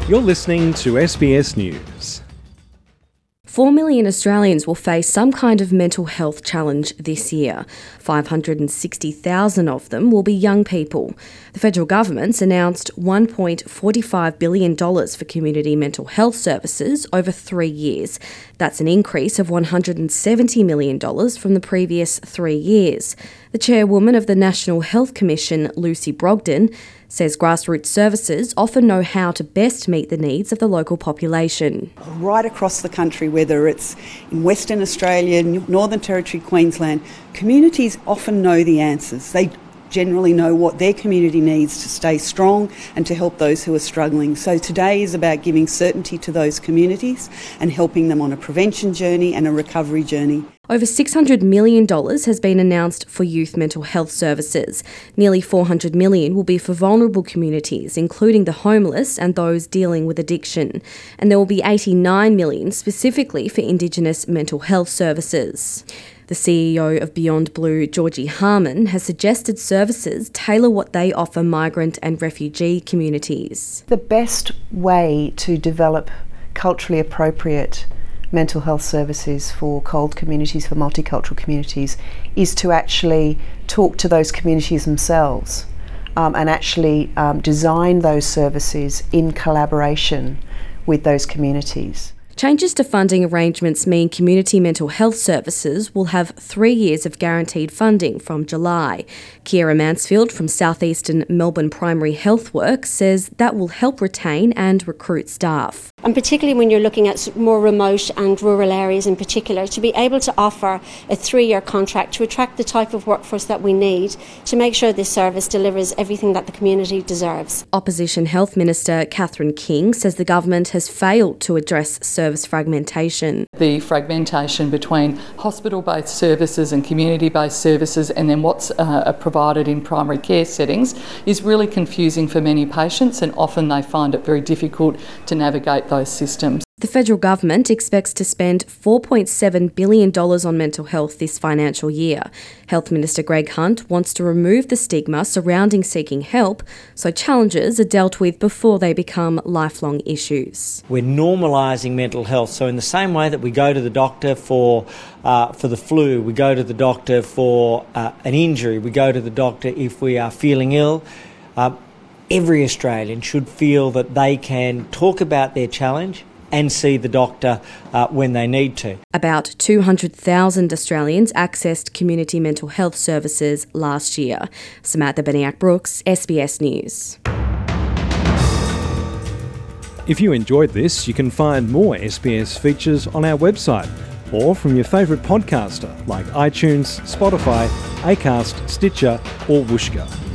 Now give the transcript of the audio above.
You're listening to SBS News. 4 million Australians will face some kind of mental health challenge this year. 560,000 of them will be young people. The federal government's announced $1.45 billion for community mental health services over 3 years. That's an increase of $170 million from the previous 3 years. The chairwoman of the National Health Commission, Lucy Brogden, says grassroots services often know how to best meet the needs of the local population. Right across the country, whether it's in Western Australia, Northern Territory, Queensland, communities often know the answers. They generally know what their community needs to stay strong and to help those who are struggling. So today is about giving certainty to those communities and helping them on a prevention journey and a recovery journey. Over $600 million has been announced for youth mental health services. Nearly $400 million will be for vulnerable communities, including the homeless and those dealing with addiction. And there will be $89 million specifically for Indigenous mental health services. The CEO of Beyond Blue, Georgie Harmon, has suggested services tailor what they offer migrant and refugee communities. The best way to develop culturally appropriate mental health services for CALD communities, for multicultural communities, is to actually talk to those communities themselves and actually design those services in collaboration with those communities. Changes to funding arrangements mean community mental health services will have 3 years of guaranteed funding from July. Kiera Mansfield from Southeastern Melbourne Primary Healthwork says that will help retain and recruit staff. And particularly when you're looking at more remote and rural areas in particular, to be able to offer a 3-year contract to attract the type of workforce that we need to make sure this service delivers everything that the community deserves. Opposition Health Minister Catherine King says the government has failed to address service fragmentation. The fragmentation between hospital-based services and community-based services and then what's provided in primary care settings is really confusing for many patients, and often they find it very difficult to navigate those systems. The federal government expects to spend $4.7 billion on mental health this financial year. Health Minister Greg Hunt wants to remove the stigma surrounding seeking help so challenges are dealt with before they become lifelong issues. We're normalising mental health, so in the same way that we go to the doctor for the flu, we go to the doctor for an injury, we go to the doctor if we are feeling ill, every Australian should feel that they can talk about their challenge and see the doctor when they need to. About 200,000 Australians accessed community mental health services last year. Samantha Beniak-Brooks, SBS News. If you enjoyed this, you can find more SBS features on our website or from your favourite podcaster like iTunes, Spotify, Acast, Stitcher or Whooshkaa.